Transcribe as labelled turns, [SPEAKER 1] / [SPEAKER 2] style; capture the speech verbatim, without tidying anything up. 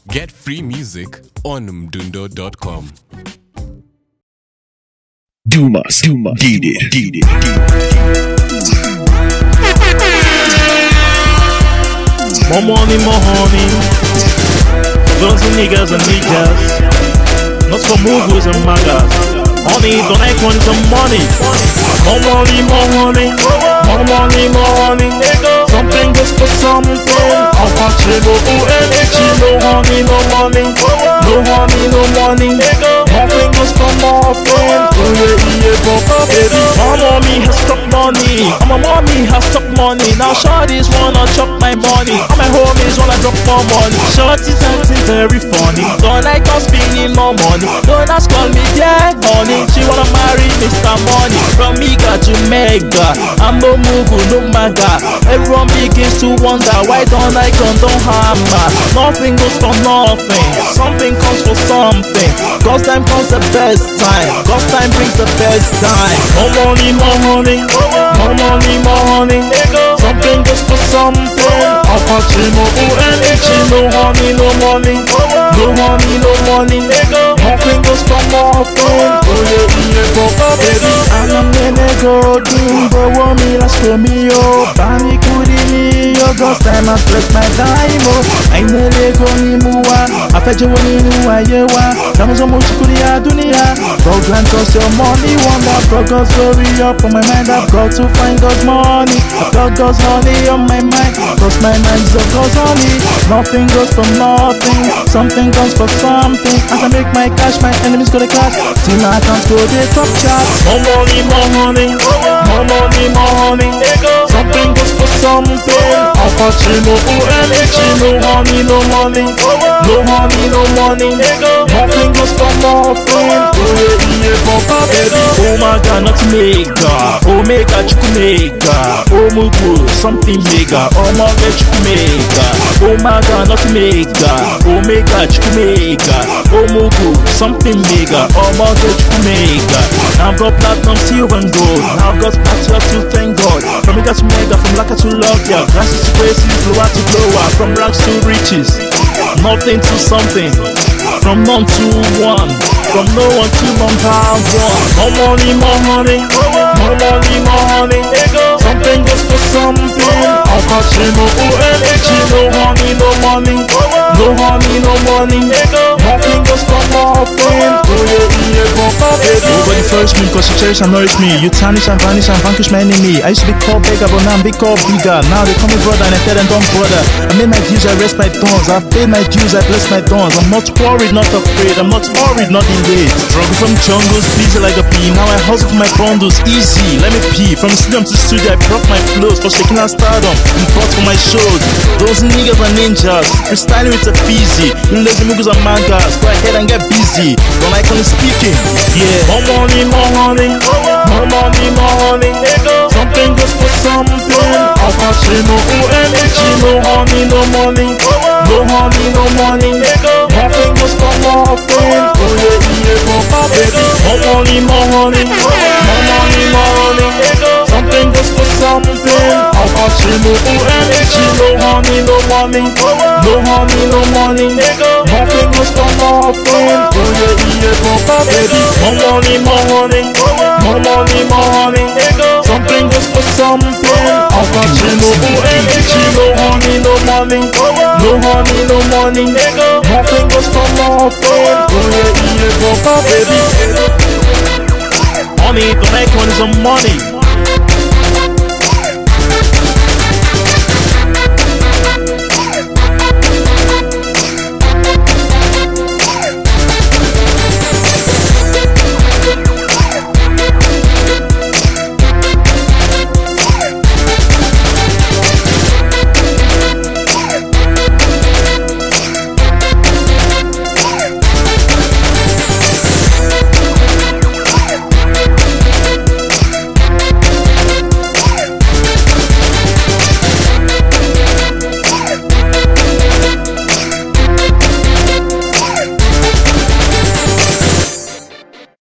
[SPEAKER 1] Get free music on mdundo dot com.
[SPEAKER 2] Dumas, Dumas, did it, did it,
[SPEAKER 3] More money, more honey. Girls and niggas and niggas. Not for moguls and magas. Honey, don't like money, some money. More money, more honey. More money, more honey. Something goes for something. How much you know, who and no honey, no money. No honey, no money. Nothing goes for nothing. Oh yeah, yeah, go baby. My mommy has stuck money. My mommy has stuck money. Now shorties wanna chop my money. All my homies wanna drop more money. Shorties acting very funny. Don't like us spending more money. Don't ask call me yeah honey. She wanna marry Mister Money. From Mega to Mega. I'm no mugu, no maga. Everyone begins to wonder why don't I condone hammer. Nothing goes for nothing. Something comes for something. God's time comes the best time. God's time brings the best time. More money, more honey. More money, more honey. Something goes for something. Apachimo, no honey, no money. No honey, no money. Nothing goes for nothing. Oh yeah, yeah, go baby. I'm a go doom, but want me last for me, oh. Bani kudi me, oh. God's time I press my time, oh. I nearly go ni muwa. I fetch you when you know I you are. Come so much kudi ya dunia. God grant us your money, wonder. Brought God's glory up on my mind. I've got to find God's money. I've got God's honey on my mind. Cause my mind's of God's honey. Nothing goes for nothing. Something comes for something. As I make my cash, my enemies go to class. See my accounts go to top charts. More money, more honey. More money, more honey. Something goes for something. Apachimo, no honey, no money. No honey, no money. Nothing goes for nothing. Oh my God, not mega. Oh mega, chukumega. Oh mugu, something mega. Oh my God, chukumega. Oh my God, not mega. Oh mega, chukumega. Oh mugu, something mega. Oh my God, chukumega. Now I've got platinum, silver and gold. Now I've got platinum to thank God. From mega to mega, from laka to logia. Grasses to graces, lower to lower. From rags to riches. Nothing to something. From none to one. From no one to number one. More money, more honey. More money, more honey. Something goes for something. Apachimo, no honey, no money. No honey, no money. Nothing goes for nothing. Nobody first me cause you cherish and nourish me. You tarnish and vanish and vanquish my enemy. I used to be called beggar but now I'm big called bigger. Now they call me brother and I tell them don't bother. I made my dues, I rest my thorns. I've paid my dues, I bless my thorns. I'm not worried, not afraid. I'm not worried, not delayed. Struggle from jungles, busy like a bee. Now I hustle for my bundles, easy. Let me pee. From the stadium to the studio, I brought my flows for shaking and stardom. And fought for my shows. Those niggas are ninjas. Freestyling with a fizzy. You lazy muggles are mangas. Go ahead and get busy. Don't like only speaking. Yeah. More money, more honey. More money, more honey. Something goes for something. Apachimo, no honey, no money. No honey, no money. Nothing goes for nothing. Oh yeah, yeah, go baby. More money, more honey. More money, more honey. Something goes for something. Apachimo, no honey, no money. No honey, no money. Nothing goes for nothing. Oh yeah, yeah, go baby. More money, more honey. More money, more honey. Something goes for something. Apachimo, no honey, no money. No honey, no money. Nothing goes for nothing. Oh yeah, yeah, go baby. Honey, don't make money some money.